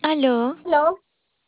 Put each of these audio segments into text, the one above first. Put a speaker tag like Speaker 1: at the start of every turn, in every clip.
Speaker 1: Aló,
Speaker 2: Aló,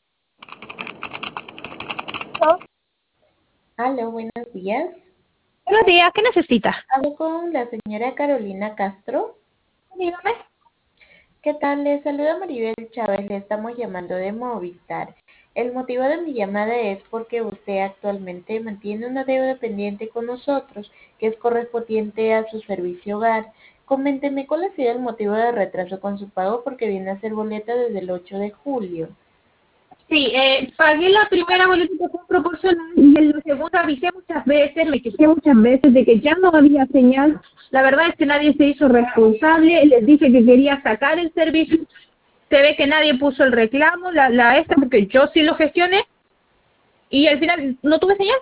Speaker 2: aló.
Speaker 3: Aló, buenos días.
Speaker 2: Buenos días, ¿qué necesita?
Speaker 3: Hablo con la señora Carolina Castro.
Speaker 2: Dígame.
Speaker 3: ¿Qué tal? Le saluda Maribel Chávez, le estamos llamando de Movistar. El motivo de mi llamada es porque usted actualmente mantiene una deuda pendiente con nosotros, que es correspondiente a su servicio hogar. Coménteme cuál ha sido el motivo de retraso con su pago porque viene a ser boleta desde el 8 de julio.
Speaker 2: Sí, pagué la primera boleta que fue proporcional y en la segunda avisé muchas veces, me quejé muchas veces de que ya no había señal. La verdad es que nadie se hizo responsable, les dije que quería sacar el servicio. Se ve que nadie puso el reclamo, la esta, porque yo sí lo gestioné y al final no tuve señal.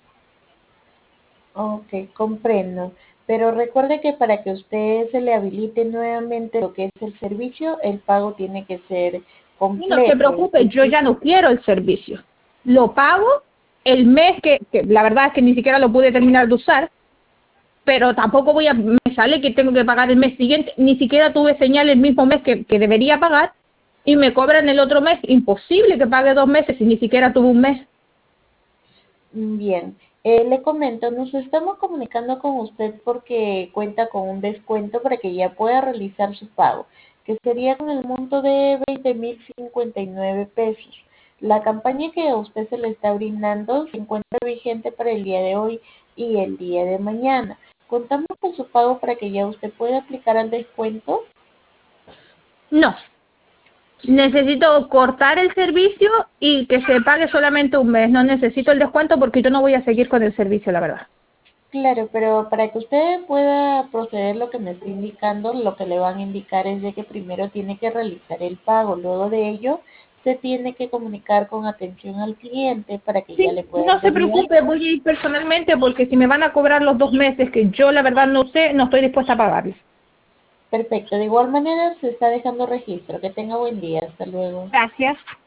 Speaker 3: Ok, comprendo. Pero recuerde que para que usted se le habilite nuevamente lo que es el servicio, el pago tiene que ser
Speaker 2: Y no se
Speaker 3: completo. Es
Speaker 2: preocupe, yo
Speaker 3: decir,
Speaker 2: ya no quiero el servicio. Lo pago el mes que la verdad es que ni siquiera lo pude terminar de usar, pero tampoco me sale que tengo que pagar el mes siguiente, ni siquiera tuve señal el mismo mes que debería pagar y me cobran el otro mes, imposible que pague 2 meses si ni siquiera tuve un mes.
Speaker 3: bien, le comento, nos estamos comunicando con usted porque cuenta con un descuento para que ya pueda realizar su pago, que sería con el monto de 20.059 pesos. La campaña que a usted se le está brindando se encuentra vigente para el día de hoy y el día de mañana. Contamos con su pago para que ya usted pueda aplicar al descuento.
Speaker 2: No, necesito cortar el servicio y que se pague solamente un mes, no necesito el descuento porque yo no voy a seguir con el servicio, la verdad.
Speaker 3: Claro, pero para que usted pueda proceder lo que me está indicando, lo que le van a indicar es de que primero tiene que realizar el pago, luego de ello se tiene que comunicar con atención al cliente para que ya
Speaker 2: Sí,
Speaker 3: le puedan
Speaker 2: no se
Speaker 3: validar.
Speaker 2: preocupe, voy a ir personalmente porque si me van a cobrar los 2 meses que yo la verdad no sé, no estoy dispuesta a pagarles.
Speaker 3: Perfecto, de igual manera se está dejando registro. Que tenga buen día, hasta luego.
Speaker 2: Gracias.